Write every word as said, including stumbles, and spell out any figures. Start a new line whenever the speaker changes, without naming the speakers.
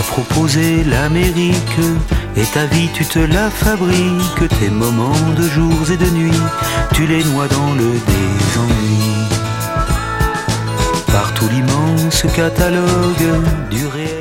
proposé l'Amérique, et ta vie tu te la fabriques. Tes moments de jours et de nuits, tu les noies dans le désennui. Par tout l'immense catalogue du réel.